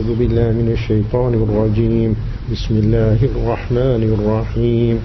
أعوذ بالله من الشيطان الرجيم بسم الله الرحمن الرحيم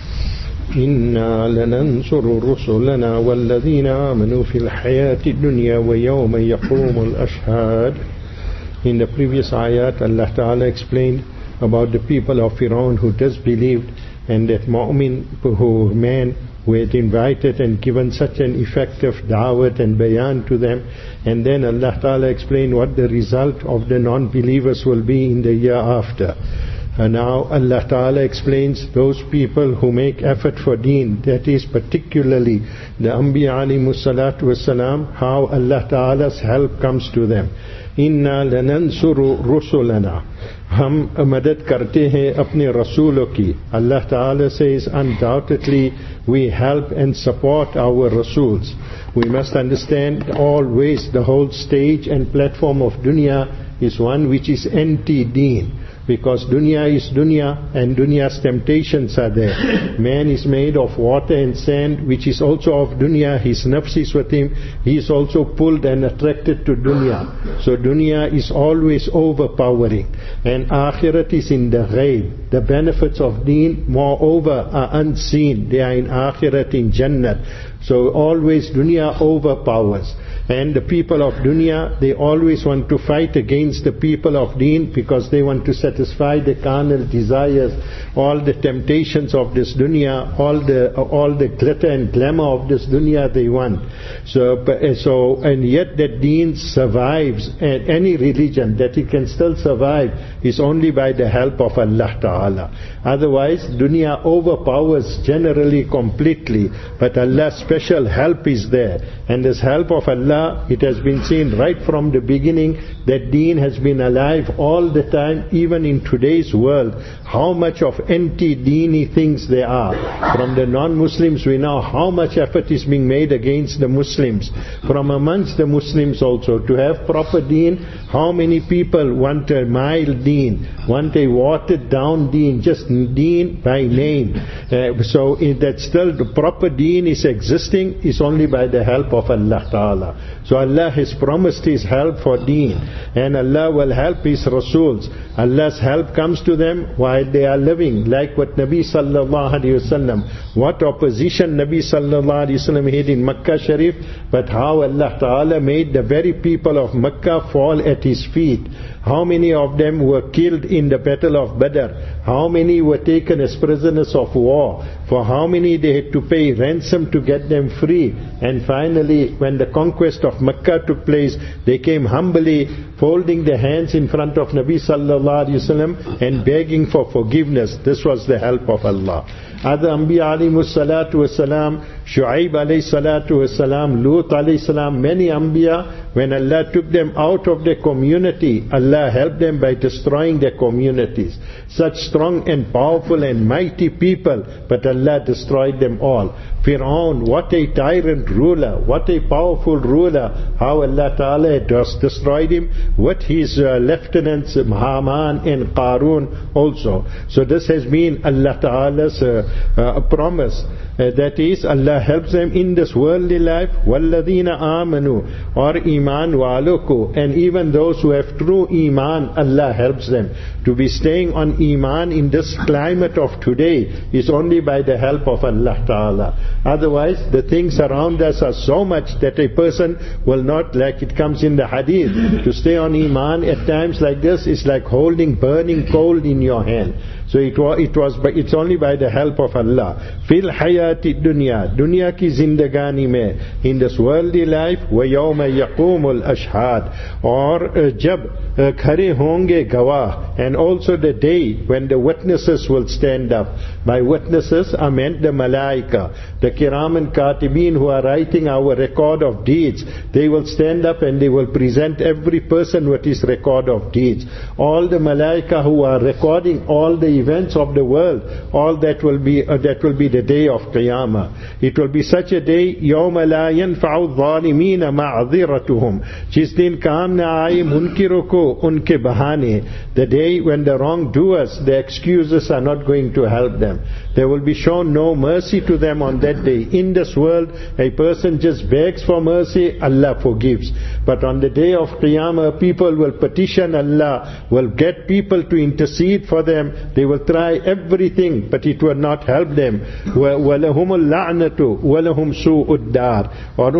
إنا لننصر رسلنا والذين آمنوا في الحياة الدنيا ويوم يقوم الأشهاد. In the previous ayat, Allah Ta'ala explained about the people of Fir'aun who disbelieved, and that mu'min, who man who had invited and given such an effective da'wat and bayan to them. And then Allah Ta'ala explained what the result of the non-believers will be in the year after. And now Allah Ta'ala explains those people who make effort for deen, that is particularly the Anbiya alayhimus salatu wassalam, how Allah Ta'ala's help comes to them. Inna lanansuru rusulana. हम मदद करते हैं अपने रसूलों की. Allah Ta'ala says, undoubtedly we help and support our rasuls. We must understand always the whole stage and platform of dunya is one which is anti-deen. Because dunya is dunya, and dunya's temptations are there. Man is made of water and sand, which is also of dunya. His nafs is with him. He is also pulled and attracted to dunya. So dunya is always overpowering. And akhirat is in the ghaib. The benefits of deen, moreover, are unseen. They are in akhirat, in jannat. So always dunya overpowers. And the people of dunya, they always want to fight against the people of deen, because they want to satisfy the carnal desires, all the temptations of this dunya, all the glitter and glamour of this dunya they want. So and yet that deen survives, and any religion that it can still survive is only by the help of Allah Ta'ala. Otherwise dunya overpowers generally completely, but Allah's special help is there. And this help of Allah, it has been seen right from the beginning that deen has been alive all the time, even in today's world. How much of anti-deeny things there are. From the non-Muslims we know how much effort is being made against the Muslims. From amongst the Muslims also, to have proper deen, how many people want a mild deen, want a watered down deen, just deen by name. So that still the proper deen is existing is only by the help of Allah Ta'ala. So Allah has promised His help for deen, and Allah will help His Rasuls. Allah's help comes to them while they are living, like what Nabi Sallallahu Alaihi Wasallam, what opposition Nabi Sallallahu Alaihi Wasallam had in Makkah Sharif, but how Allah Ta'ala made the very people of Makkah fall at His feet. How many of them were killed in the battle of Badr? How many were taken as prisoners of war? For how many they had to pay ransom to get them free? And finally, when the conquest of Makkah took place, they came humbly, folding their hands in front of Nabi Sallallahu Alaihi Wasallam and begging for forgiveness. This was the help of Allah. Other Anbiya alayhimus salatu wassalam, Shu'aib alayhi salatu wassalam, Lut alayhi salam, many Anbiya, when Allah took them out of their community, Allah helped them by destroying their communities. Such strong and powerful and mighty people, but Allah destroyed them all. Fir'aun, what a tyrant ruler, what a powerful ruler, how Allah Ta'ala had destroyed him with his lieutenants Haman and Qarun also. So this has been Allah Ta'ala's promise. That is, Allah helps them in this worldly life. وَالَّذِينَ آمَنُوا, or Iman walo, and even those who have true Iman, Allah helps them. To be staying on Iman in this climate of today is only by the help of Allah Ta'ala. Otherwise, the things around us are so much that a person will not, like it comes in the hadith, to stay on Iman at times like this is like holding burning coal in your hand. So it's only by the help of Allah. Fil hayati dunya, dunya ki zindagani mein, in this worldly life, wa yawma yaqumul ashhad, or jab khare honge gawah, and also the day when the witnesses will stand up. By witnesses are meant the malaika, the kiram and katibin who are writing our record of deeds. They will stand up and they will present every person with his record of deeds. All the malaika who are recording all the events of the world, all that will be the day of Qiyamah. It will be such a day, يَوْمَ لَا يَنْفَعُ الظَّالِمِينَ مَعْذِرَتُهُم. जिस दिन काम न आए मुनकिरों को उनके बहाने. The day when the wrongdoers, the excuses are not going to help them. There will be shown no mercy to them on that day. In this world, a person just begs for mercy, Allah forgives. But on the day of Qiyamah, people will petition Allah, will get people to intercede for them. They will try everything, but it will not help them. وَلَهُمُ اللَّعْنَةُ وَلَهُمْ سُوءُ الدَّارِ. और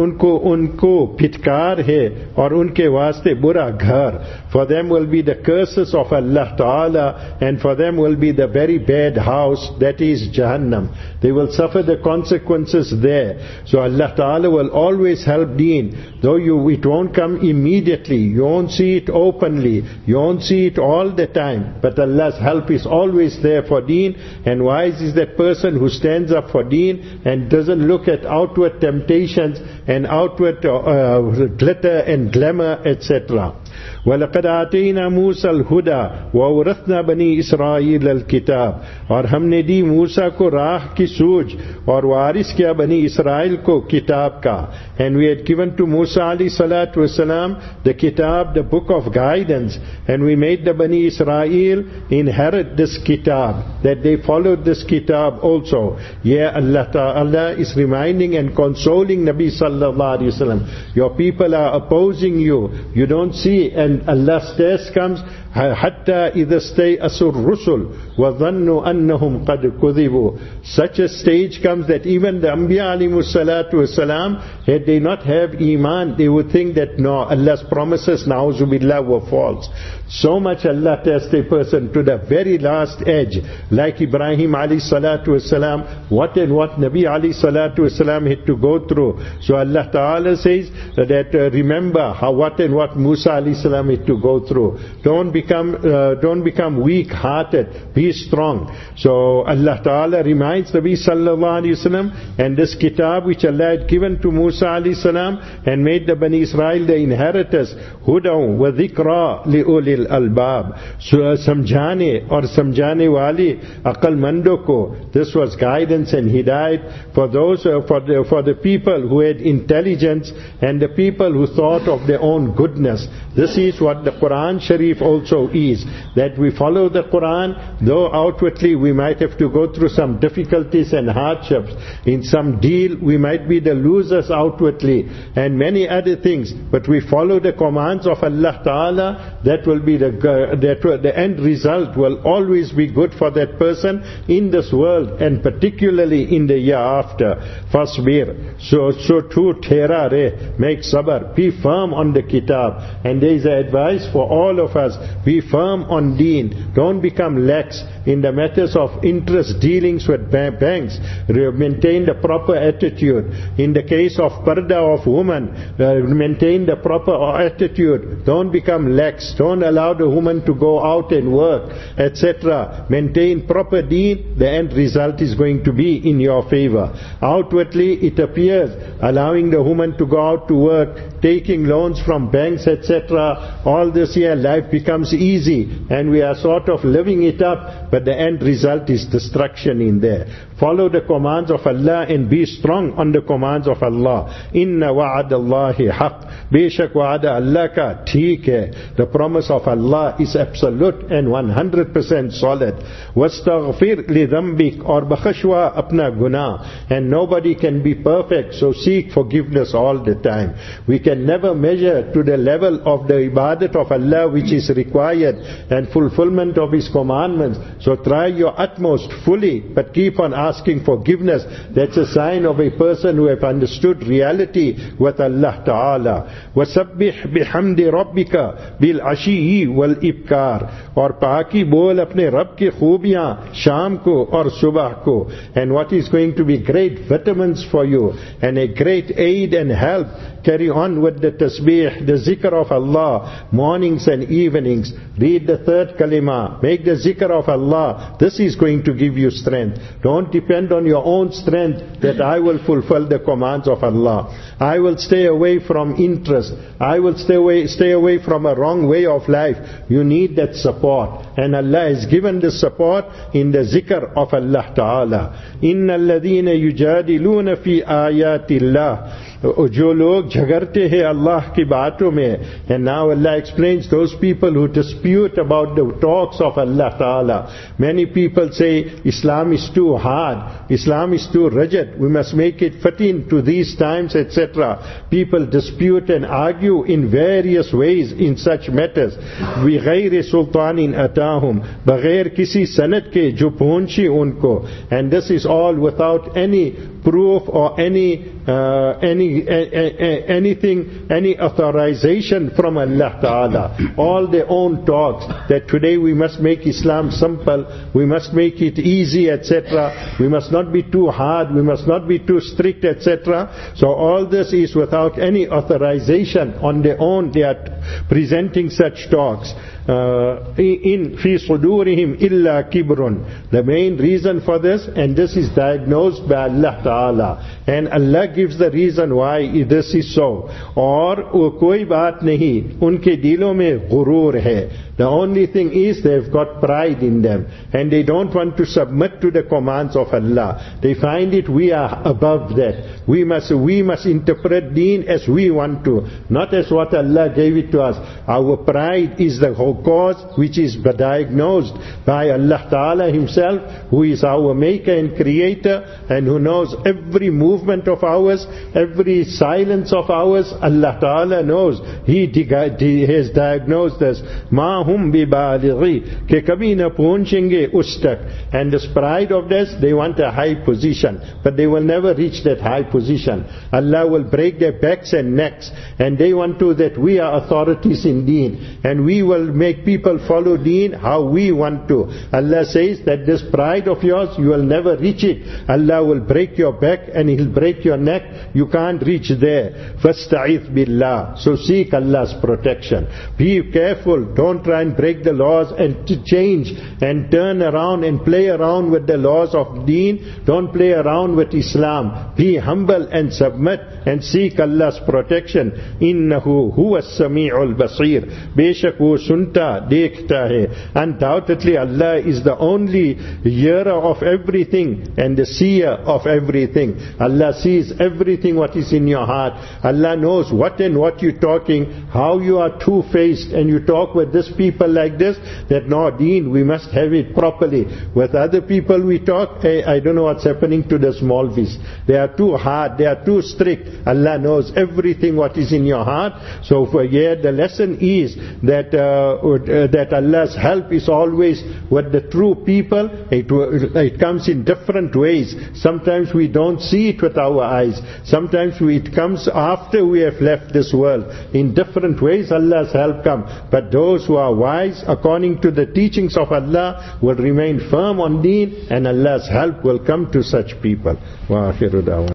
उनको फिटकार है और उनके वास्ते बुरा घर. For them will be the curses of Allah Ta'ala, and for them will be the very bad house, that is Jahannam. They will suffer the consequences there. So Allah Ta'ala will always help deen. Though it won't come immediately, you won't see it openly, you won't see it all the time, but Allah's help is always there for deen. And wise is that person who stands up for deen and doesn't look at outward temptations and outward glitter and glamour, etc. وَلَقَدْ آتَيْنَا مُوسَى الْهُدَى وَأَوْرَثْنَا بَنِي إِسْرَائِيلَ الْكِتَابَ. और हमने दी मूसा को राह की सूझ और वारिस किया बनी Israel को किताब का. And we had given to Musa alayhi salatu wasalam the kitab, the book of guidance, and we made the Bani Israel inherit this kitab, that they followed this kitab also. Yeah, Allah Ta'ala is reminding and consoling Nabi sallallahu alayhi wasallam. Your people are opposing you. You don't see, and Allah's test comes, حَتَّى إِذَا اسْتَيْأَسُ الرُّسُلُ وَظَنُّوا أَنَّهُمْ قَدْ كُذِبُوا. Such a stage comes that even the Anbiya alayhimu salatu wasalam, had they not have Iman, they would think that no, Allah's promises, na'uzubillah, were false. So much Allah tests a person to the very last edge. Like Ibrahim alayhi salatu wasalam, what and what Nabi alayhi salatu wasalam had to go through. So Allah Ta'ala says that remember what and what Musa alayhi salam had to go through. Don't become weak-hearted. Be strong. So Allah Ta'ala reminds Nabi sallallahu alayhi wasallam, and this kitab which Allah had given to Musa alayhi salam and made the Bani Israel the inheritors, hudaw wa dhikra li ulil albab. So samjhane or samjhane wali aqal mando ko, this was guidance and hidayat for those for the people who had intelligence and the people who thought of their own goodness. This is what the Quran Sharif also is, that we follow the Quran, though outwardly we might have to go through some difficulties and hardships. In some deal we might be the losers outwardly and many other things, but we follow the commands of Allah Ta'ala. That will be the end result will always be good for that person in this world and particularly in the year after. Fasbir, so too thera re, make sabr, be firm on the kitab. And there is advice for all of us, be firm on deen. Don't become lax in the matters of interest dealings with banks. Maintain the proper attitude. In the case of parda of woman, maintain the proper attitude. Don't become lax. Don't allow the woman to go out and work, etc. Maintain proper deen. The end result is going to be in your favor. Outwardly it appears allowing the woman to go out to work, taking loans from banks, etc. All this year life becomes easy and we are sort of living it up, but the end result is destruction in there. Follow the commands of Allah and be strong on the commands of Allah. Inna wa'adallahi haq. Beshak wa'ada Allah ka theek hai. The promise of Allah is absolute and 100% solid. Wastaghfir li dhambik, or bakhshwa apna guna. And nobody can be perfect, so seek forgiveness all the time. We can never measure to the level of the ibadat of Allah which is required and fulfillment of His commandments. So try your utmost fully, but keep on asking forgiveness. That's a sign of a person who have understood reality with Allah Ta'ala. وَسَبِّحْ بِحَمْدِ رَبِّكَ بِالْعَشِيِّ وَالْإِبْكَارِ. और पाकी बोल अपने रब की खूबियां शाम को और सुबह को. And what is going to be great vitamins for you and a great aid and help, carry on with the tasbih, the zikr of Allah Allah, mornings and evenings. Read the third kalima. Make the zikr of Allah. This is going to give you strength. Don't depend on your own strength that I will fulfill the commands of Allah. I will stay away from interest. I will stay away from a wrong way of life. You need that support. And Allah has given the support in the zikr of Allah Ta'ala. Inna alladhina yujadiluna fi ayatillah. जो लोग झगड़ते हैं अल्लाह की बातों में. And now Allah explains those people who dispute about the talks of Allah Ta'ala. Many people say Islam is too hard, Islam is too rigid, we must make it fit into these times, etc. People dispute and argue in various ways in such matters. بغیر سلطان أتاهم, बगैर किसी सनद के जो पहुंची उनको. And this is all without any proof or any authorization from Allah Ta'ala. All their own talks that today we must make Islam simple, we must make it easy, etc. We must not be too hard, we must not be too strict, etc. So all this is without any authorization. On their own they are presenting such talks. In fi sudurihim illa kibrun. The main reason for this, and this is diagnosed by Allah Ta'ala, and Allah gives the reason why this is so. और कोई बात नहीं, उनके दिलों में गुरूर है. The only thing is they've got pride in them and they don't want to submit to the commands of Allah. They find it we are above that. We must interpret deen as we want to, not as what Allah gave it to us. Our pride is the whole cause which is diagnosed by Allah Ta'ala Himself, who is our maker and creator and who knows every movement of ours, every silence of ours. Allah Ta'ala knows. He has diagnosed us. Ma hum bibalighi, ke kabhi na pahunchenge us tak. And this pride of this, they want a high position, but they will never reach that high position. Allah will break their backs and necks, and they want to that we are authorities in deen, and we will make people follow deen how we want to. Allah says that this pride of yours, you will never reach it. Allah will break your back and He'll break your neck. You can't reach there. Fasta'idh billah. So seek Allah's protection. Be careful. Don't try and break the laws and to change and turn around and play around with the laws of deen. Don't play around with Islam. Be humble and submit and seek Allah's protection. Innahu huwa as-sami'ul basir. Beshak wo sunta dekhta hai. Undoubtedly Allah is the only hearer of everything and the seer of everything. Allah sees everything what is in your heart. Allah knows what and what you're talking, how you are two-faced and you talk with this people like this, that no deen, we must have it properly. With other people we talk, hey, I don't know what's happening to the small fish. They are too hard, they are too strict. Allah knows everything what is in your heart. So for here the lesson is that Allah's help is always with the true people. It comes in different ways. Sometimes we don't see it with our eyes. Sometimes it comes after we have left this world. In different ways Allah's help comes. But those who are wise according to the teachings of Allah will remain firm on deen, and Allah's help will come to such people. Wa akhiru da'wana.